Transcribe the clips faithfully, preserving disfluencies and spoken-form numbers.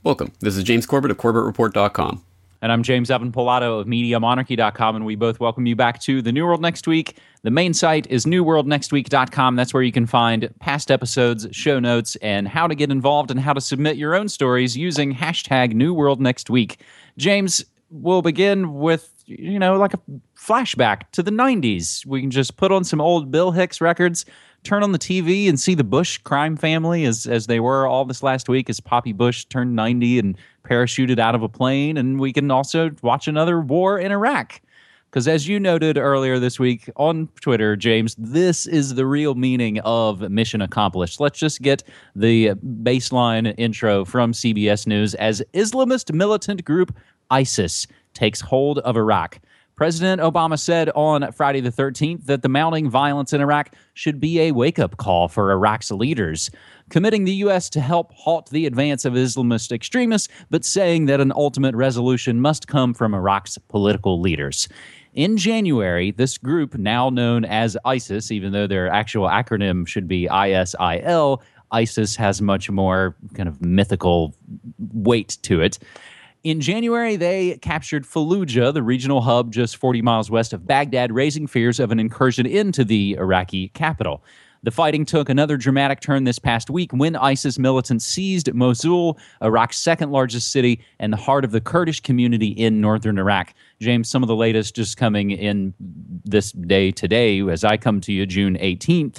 Welcome. This is James Corbett of Corbett Report dot com. And I'm James Evan Pilato of Media Monarchy dot com, and we both welcome you back to The New World Next Week. The main site is New World Next Week dot com. That's where you can find past episodes, show notes, and how to get involved and how to submit your own stories using hashtag New World Next Week. James, we'll begin with, you know, like a flashback to the nineties. We can just put on some old Bill Hicks records, turn on the T V and see the Bush crime family as as they were all this last week as Poppy Bush turned ninety and parachuted out of a plane. And we can also watch another war in Iraq. Because as you noted earlier this week on Twitter, James, this is the real meaning of mission accomplished. Let's just get the baseline intro from C B S News as Islamist militant group ISIS takes hold of Iraq. President Obama said on Friday the thirteenth that the mounting violence in Iraq should be a wake-up call for Iraq's leaders, committing the U S to help halt the advance of Islamist extremists, but saying that an ultimate resolution must come from Iraq's political leaders. In January, this group, now known as ISIS, even though their actual acronym should be I S I L, ISIS has much more kind of mythical weight to it. In January, they captured Fallujah, the regional hub just forty miles west of Baghdad, raising fears of an incursion into the Iraqi capital. The fighting took another dramatic turn this past week when ISIS militants seized Mosul, Iraq's second largest city, and the heart of the Kurdish community in northern Iraq. James, some of the latest just coming in this day today, as I come to you, June eighteenth.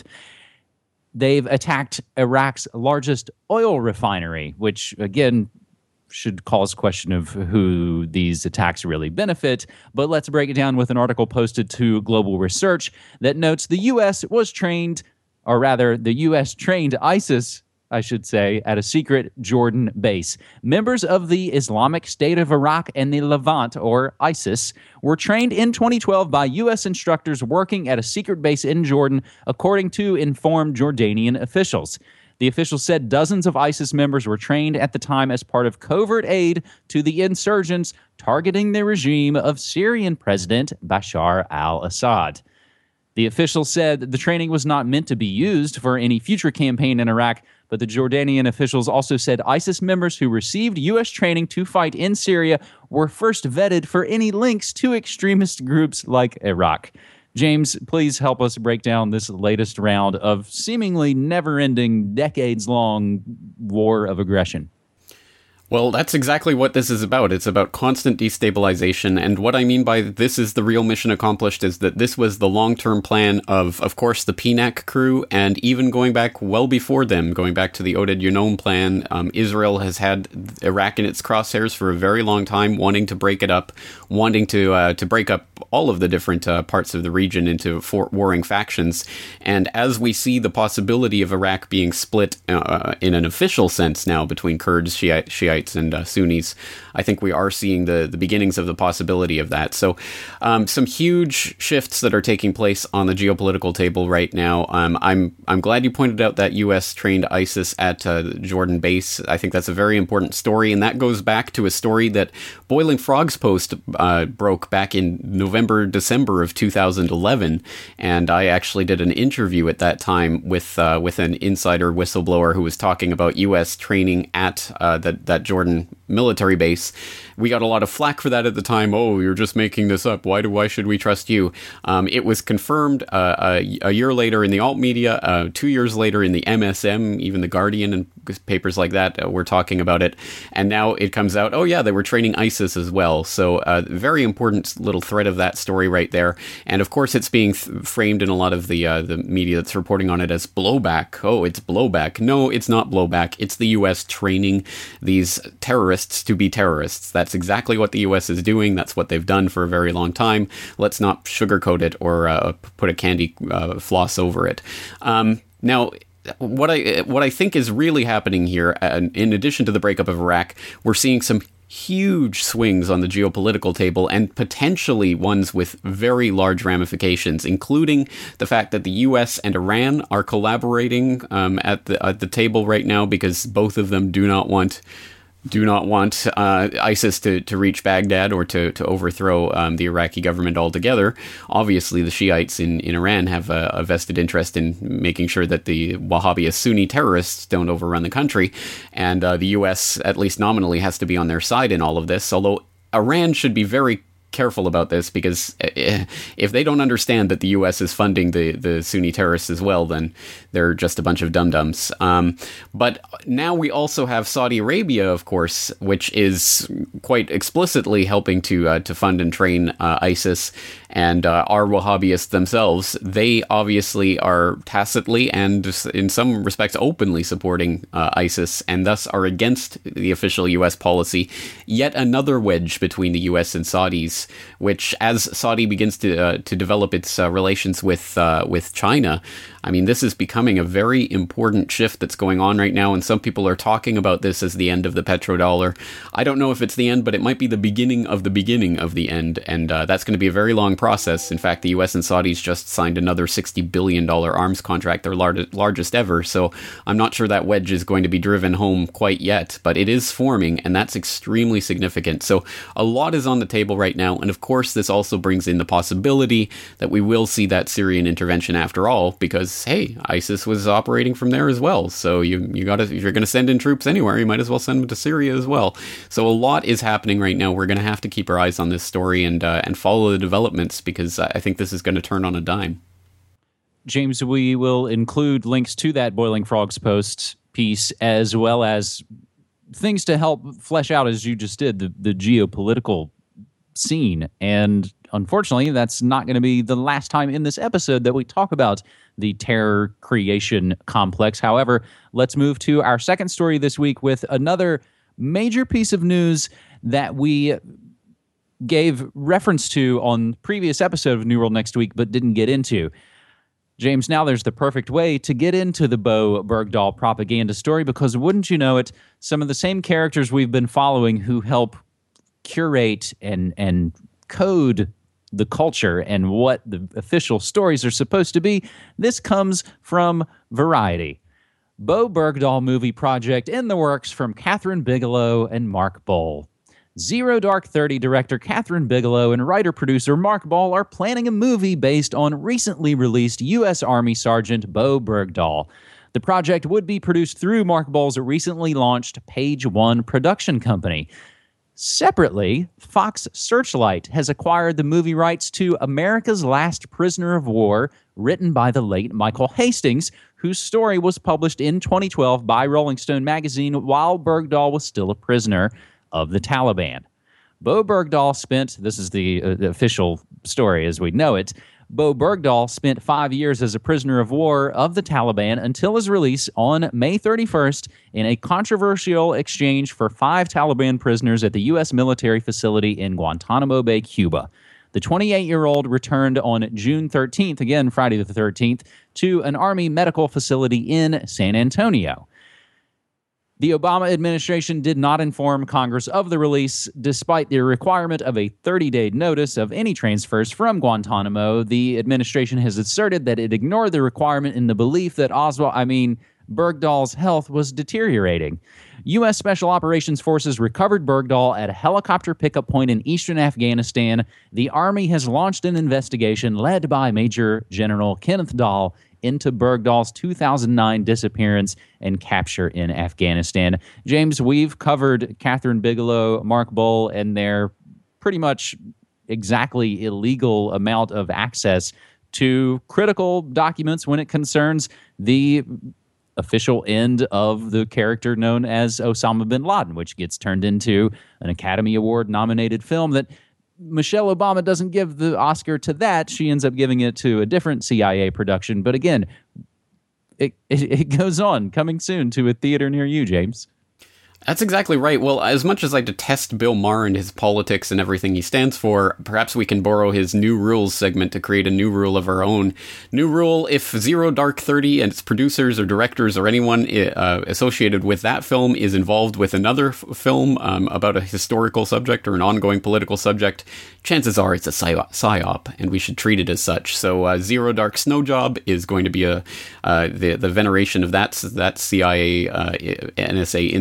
They've attacked Iraq's largest oil refinery, which, again, should cause question of who these attacks really benefit. But let's break it down with an article posted to Global Research that notes the U S was trained, or rather, the U S trained ISIS, I should say, at a secret Jordan base. Members of the Islamic State of Iraq and the Levant, or ISIS, were trained in twenty twelve by U S instructors working at a secret base in Jordan, according to informed Jordanian officials. The officials said dozens of ISIS members were trained at the time as part of covert aid to the insurgents targeting the regime of Syrian President Bashar al-Assad. The officials said the training was not meant to be used for any future campaign in Iraq, but the Jordanian officials also said ISIS members who received U S training to fight in Syria were first vetted for any links to extremist groups like Iraq. James, please help us break down this latest round of seemingly never-ending, decades-long war of aggression. Well, that's exactly what this is about. It's about constant destabilization, and what I mean by this is the real mission accomplished is that this was the long-term plan of, of course, the P NAC crew, and even going back well before them, going back to the Oded Yonom plan. Um, Israel has had Iraq in its crosshairs for a very long time, wanting to break it up, wanting to uh, to break up all of the different uh, parts of the region into four warring factions. And as we see the possibility of Iraq being split uh, in an official sense now between Kurds, Shiite, Shiite and uh, Sunnis, I think we are seeing the, the beginnings of the possibility of that. So um, some huge shifts that are taking place on the geopolitical table right now. Um, I'm I'm glad you pointed out that U S trained ISIS at uh, the Jordan base. I think that's a very important story, and that goes back to a story that Boiling Frogs Post uh, broke back in November, December of two thousand eleven, and I actually did an interview at that time with uh, with an insider whistleblower who was talking about U S training at uh, that that Jordan military base. We got a lot of flack for that at the time. Oh, you're just making this up. Why do why should we trust you? Um, it was confirmed uh, a, a year later in the alt media, uh, two years later in the M S M, even the Guardian and papers like that uh, were talking about it. And now it comes out, oh yeah, they were training ISIS as well. So uh, very important little thread of that story right there. And of course, it's being th- framed in a lot of the uh, the media that's reporting on it as blowback. Oh, it's blowback. No, it's not blowback. It's the U S training these terrorists to be terrorists. That's exactly what the U S is doing. That's what they've done for a very long time. Let's not sugarcoat it or uh, put a candy uh, floss over it. Um, now, what I what I think is really happening here, uh, in addition to the breakup of Iraq, we're seeing some huge swings on the geopolitical table, and potentially ones with very large ramifications, including the fact that the U S and Iran are collaborating um, at the at the table right now because both of them do not want do not want uh, ISIS to, to reach Baghdad or to, to overthrow um, the Iraqi government altogether. Obviously, the Shiites in, in Iran have a, a vested interest in making sure that the Wahhabist Sunni terrorists don't overrun the country. And uh, the U S, at least nominally, has to be on their side in all of this, although Iran should be very careful about this, because if they don't understand that the U S is funding the, the Sunni terrorists as well, then they're just a bunch of dum-dums. Um, but now we also have Saudi Arabia, of course, which is quite explicitly helping to uh, to fund and train uh, ISIS, and uh, our Wahhabists themselves. They obviously are tacitly and in some respects openly supporting uh, ISIS, and thus are against the official U S policy. Yet another wedge between the U S and Saudis, which, as Saudi begins to uh, to develop its uh, relations with uh, with China, I mean, this is becoming a very important shift that's going on right now, and some people are talking about this as the end of the petrodollar. I don't know if it's the end, but it might be the beginning of the beginning of the end, and uh, that's going to be a very long process. In fact, the U S and Saudis just signed another sixty billion dollars arms contract, their lar- largest ever, so I'm not sure that wedge is going to be driven home quite yet, but it is forming, and that's extremely significant. So a lot is on the table right now, and of course this also brings in the possibility that we will see that Syrian intervention after all, because hey, ISIS was operating from there as well. So you you got to, if you're going to send in troops anywhere, you might as well send them to Syria as well. So a lot is happening right now. We're going to have to keep our eyes on this story and uh, and follow the developments, because I think this is going to turn on a dime. James, we will include links to that Boiling Frogs Post piece, as well as things to help flesh out, as you just did, the, the geopolitical scene. And unfortunately, that's not going to be the last time in this episode that we talk about the terror creation complex. However, let's move to our second story this week with another major piece of news that we gave reference to on previous episode of New World Next Week, but didn't get into. James, now there's the perfect way to get into the Bo Bergdahl propaganda story, because wouldn't you know it, some of the same characters we've been following who help curate and and code the culture and what the official stories are supposed to be, this comes from Variety. Bo Bergdahl movie project in the works from Kathryn Bigelow and Mark Boal. Zero Dark Thirty director Kathryn Bigelow and writer-producer Mark Boal are planning a movie based on recently released U S Army Sergeant Bo Bergdahl. The project would be produced through Mark Boal's recently launched Page One production company. Separately, Fox Searchlight has acquired the movie rights to America's Last Prisoner of War, written by the late Michael Hastings, whose story was published in twenty twelve by Rolling Stone magazine while Bergdahl was still a prisoner of the Taliban. Bo Bergdahl spent, this is the, uh, the official story as we know it, Bo Bergdahl spent five years as a prisoner of war of the Taliban until his release on May thirty-first in a controversial exchange for five Taliban prisoners at the U S military facility in Guantanamo Bay, Cuba. The twenty-eight-year-old returned on June thirteenth, again Friday the thirteenth, to an Army medical facility in San Antonio. The Obama administration did not inform Congress of the release. Despite the requirement of a thirty-day notice of any transfers from Guantanamo, the administration has asserted that it ignored the requirement in the belief that Oswald, I mean, Bergdahl's health was deteriorating. U S Special Operations Forces recovered Bergdahl at a helicopter pickup point in eastern Afghanistan. The Army has launched an investigation led by Major General Kenneth Dahl into Bergdahl's two thousand nine disappearance and capture in Afghanistan. James, we've covered Kathryn Bigelow, Mark Boal, and their pretty much exactly illegal amount of access to critical documents when it concerns the official end of the character known as Osama bin Laden, which gets turned into an Academy Award-nominated film that Michelle Obama doesn't give the Oscar to that. She ends up giving it to a different C I A production. But again, it, it, it goes on, coming soon to a theater near you, James. That's exactly right. Well, as much as I detest Bill Maher and his politics and everything he stands for, perhaps we can borrow his New Rules segment to create a new rule of our own. New rule: if Zero Dark Thirty and its producers or directors or anyone uh, associated with that film is involved with another f- film um, about a historical subject or an ongoing political subject, chances are it's a psy- psyop, and we should treat it as such. So uh, Zero Dark Snow Job is going to be a uh, the the veneration of that that C I A uh, N S A insider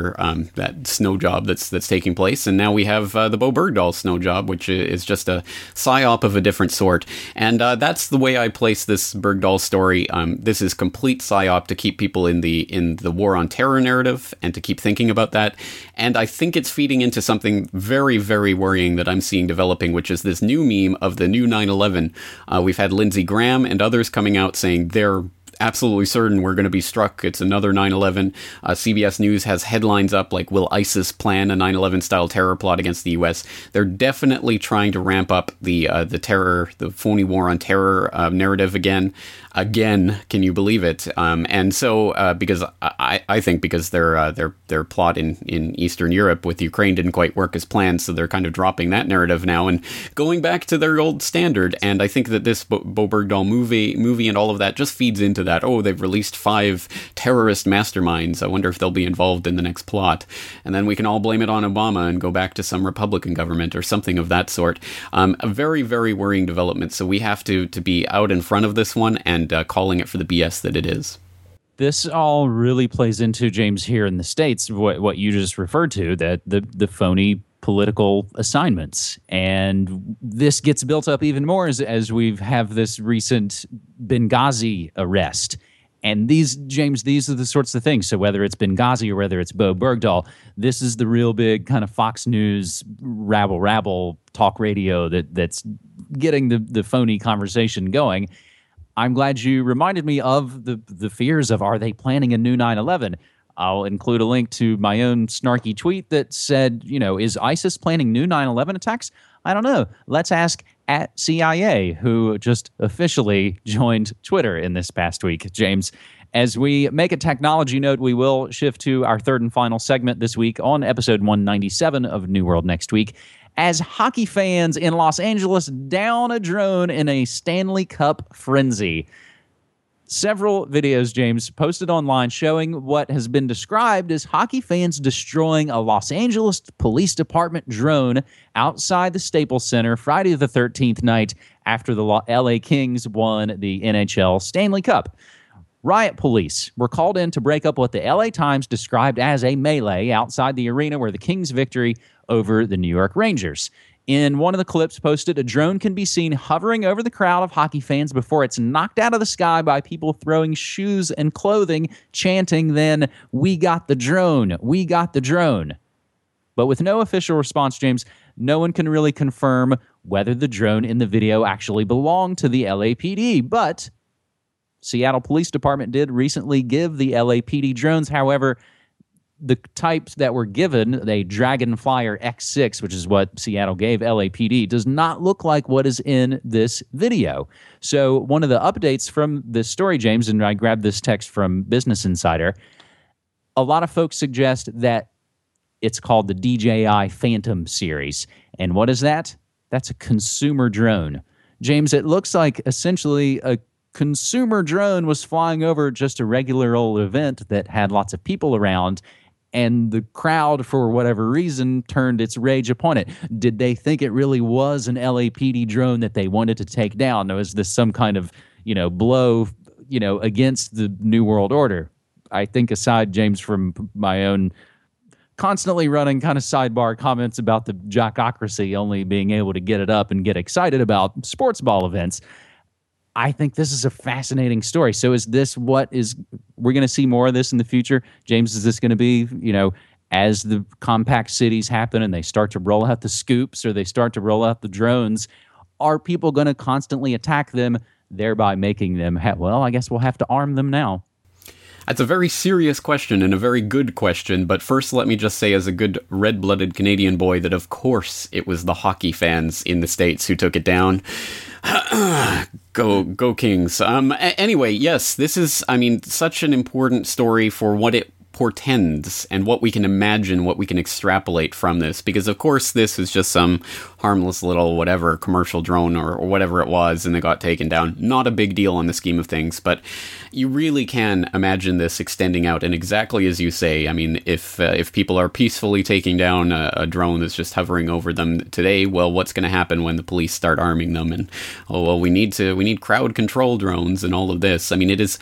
terror, um, that snow job that's that's taking place, and now we have uh, the Bo Bergdahl snow job, which is just a psyop of a different sort. And uh, that's the way I place this Bergdahl story. Um, this is complete psyop to keep people in the in the war on terror narrative and to keep thinking about that. And I think it's feeding into something very, very worrying that I'm seeing developing, which is this new meme of the new nine eleven. Uh, we've had Lindsey Graham and others coming out saying they're absolutely certain we're going to be struck. It's another nine eleven. Uh, C B S News has headlines up like, will ISIS plan a nine eleven style terror plot against the U S? They're definitely trying to ramp up the uh, the terror, the phony war on terror uh, narrative again. Again, can you believe it? Um, and so, uh, because I, I think because their uh, their their plot in, in Eastern Europe with Ukraine didn't quite work as planned, so they're kind of dropping that narrative now and going back to their old standard. And I think that this Bo, Bo Bergdahl movie movie and all of that just feeds into that. Oh, they've released five terrorist masterminds. I wonder if they'll be involved in the next plot. And then we can all blame it on Obama and go back to some Republican government or something of that sort. Um, a very, very worrying development. So we have to to be out in front of this one and and uh, calling it for the B S that it is. This all really plays into, James, here in the States, what, what you just referred to, that the, the phony political assignments. And this gets built up even more as, as we have this recent Benghazi arrest. And these, James, these are the sorts of things. So whether it's Benghazi or whether it's Bo Bergdahl, this is the real big kind of Fox News rabble rabble talk radio that that's getting the, the phony conversation going. I'm glad you reminded me of the the fears of, are they planning a new nine eleven? I'll include a link to my own snarky tweet that said, you know, is ISIS planning new nine eleven attacks? I don't know. Let's ask at C I A, who just officially joined Twitter in this past week. James, as we make a technology note, we will shift to our third and final segment this week on episode one ninety-seven of New World Next Week, as hockey fans in Los Angeles down a drone in a Stanley Cup frenzy. Several videos, James, posted online showing what has been described as hockey fans destroying a Los Angeles Police Department drone outside the Staples Center Friday the thirteenth night after the L A Kings won the N H L Stanley Cup. Riot police were called in to break up what the L A Times described as a melee outside the arena where the Kings' victory over the New York Rangers. In one of the clips posted, a drone can be seen hovering over the crowd of hockey fans before it's knocked out of the sky by people throwing shoes and clothing, chanting then, "We got the drone, we got the drone." But with no official response, James, no one can really confirm whether the drone in the video actually belonged to the L A P D. But Seattle Police Department did recently give the L A P D drones. However, the types that were given, a Dragonflyer X six, which is what Seattle gave L A P D, does not look like what is in this video. So one of the updates from this story, James, and I grabbed this text from Business Insider, a lot of folks suggest that it's called the D J I Phantom series. And what is that? That's a consumer drone. James, it looks like essentially a consumer drone was flying over just a regular old event that had lots of people around, and the crowd, for whatever reason, turned its rage upon it. Did they think it really was an L A P D drone that they wanted to take down? Or was this some kind of, you know, blow, you know, against the New World Order? I think, aside, James, from my own constantly running kind of sidebar comments about the jockocracy only being able to get it up and get excited about sports ball events, I think this is a fascinating story. So is this what is, we're going to see more of this in the future? James, is this going to be, you know, as the compact cities happen and they start to roll out the scoops or they start to roll out the drones, are people going to constantly attack them, thereby making them, ha- well, I guess we'll have to arm them now? That's a very serious question and a very good question, but first let me just say, as a good red-blooded Canadian boy, that of course it was the hockey fans in the States who took it down. Go, go Kings. Um, a- anyway, yes, this is, I mean, such an important story for what it portends and what we can imagine, what we can extrapolate from this, because of course this is just some harmless little whatever commercial drone or, or whatever it was, and they got taken down. Not a big deal in the scheme of things, but you really can imagine this extending out, and exactly as you say, I mean, if uh, if people are peacefully taking down a, a drone that's just hovering over them today, well, what's going to happen when the police start arming them? And oh well, we need to we need crowd control drones and all of this. I mean, it is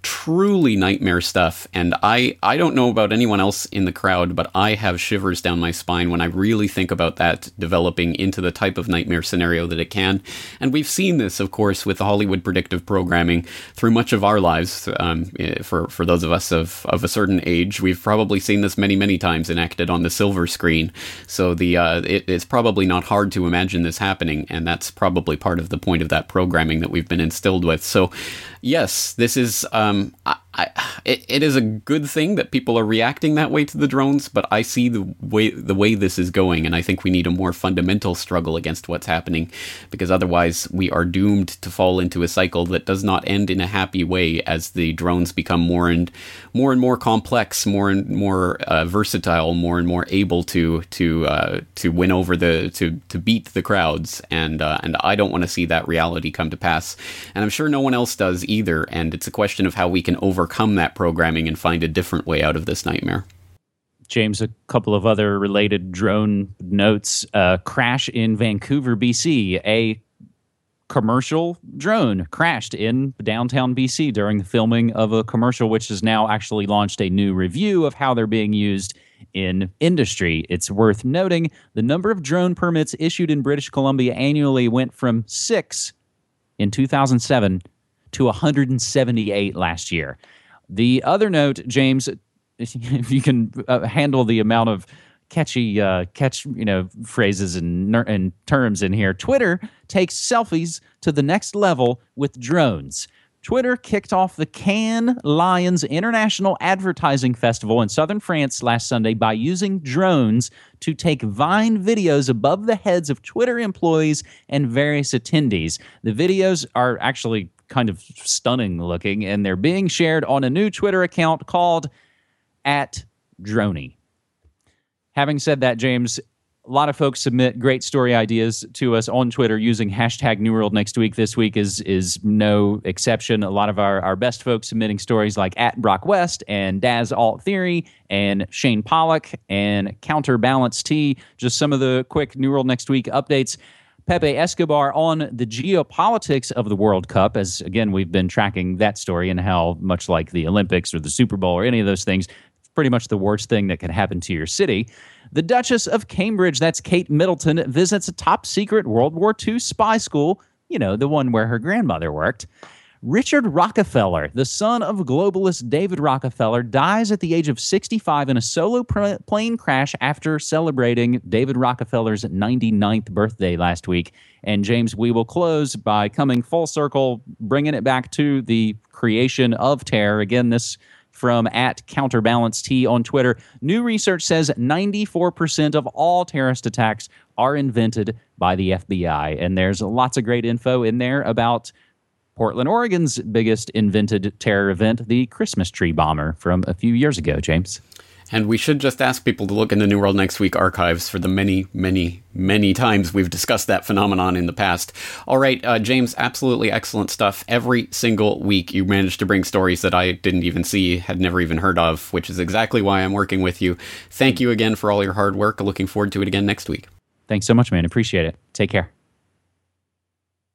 truly nightmare stuff. And I, I don't know about anyone else in the crowd, but I have shivers down my spine when I really think about that developing into the type of nightmare scenario that it can. And we've seen this, of course, with Hollywood predictive programming through much of our lives. Um, for, for those of us of, of a certain age, we've probably seen this many, many times enacted on the silver screen. So the uh, it, it's probably not hard to imagine this happening. And that's probably part of the point of that programming that we've been instilled with. So yes, this is... Um, Um, I, I, it, it is a good thing that people are reacting that way to the drones, but I see the way the way this is going, and I think we need a more fundamental struggle against what's happening, because otherwise we are doomed to fall into a cycle that does not end in a happy way as the drones become more and more and more complex, more and more uh, versatile, more and more able to to uh, to win over the to to beat the crowds, and uh, and I don't want to see that reality come to pass, and I'm sure no one else does either. And it's a question of how we can overcome that programming and find a different way out of this nightmare. James, a couple of other related drone notes. Uh, crash in Vancouver, B C. A commercial drone crashed in downtown B C during the filming of a commercial, which has now actually launched a new review of how they're being used in industry. It's worth noting the number of drone permits issued in British Columbia annually went from six in two thousand seven to one hundred seventy-eight last year. The other note, James, if you can uh, handle the amount of catchy uh, catch you know phrases and, and terms in here, Twitter takes selfies to the next level with drones. Twitter kicked off the Cannes Lions International Advertising Festival in southern France last Sunday by using drones to take Vine videos above the heads of Twitter employees and various attendees. The videos are actually kind of stunning looking, and they're being shared on a new Twitter account called at Droney. Having said that, James, a lot of folks submit great story ideas to us on Twitter using hashtag New World Next Week. This week is is no exception. A lot of our, our best folks submitting stories like at Brock West and Daz Alt Theory and Shane Pollock and Counterbalance T. Just some of the quick New World Next Week updates. Pepe Escobar on the geopolitics of the World Cup, as, again, we've been tracking that story and how, much like the Olympics or the Super Bowl or any of those things, it's pretty much the worst thing that can happen to your city. The Duchess of Cambridge, that's Kate Middleton, visits a top-secret World War Two spy school, you know, the one where her grandmother worked. Richard Rockefeller, the son of globalist David Rockefeller, dies at the age of sixty-five in a solo pr- plane crash after celebrating David Rockefeller's ninety-ninth birthday last week. And James, we will close by coming full circle, bringing it back to the creation of terror. Again, this from at Counterbalance T on Twitter. New research says ninety-four percent of all terrorist attacks are invented by the F B I. And there's lots of great info in there about Portland, Oregon's biggest invented terror event, the Christmas tree bomber from a few years ago, James. And we should just ask people to look in the New World Next Week archives for the many, many, many times we've discussed that phenomenon in the past. All right, uh, James, absolutely excellent stuff. Every single week you manage to bring stories that I didn't even see, had never even heard of, which is exactly why I'm working with you. Thank you again for all your hard work. Looking forward to it again next week. Thanks so much, man. Appreciate it. Take care.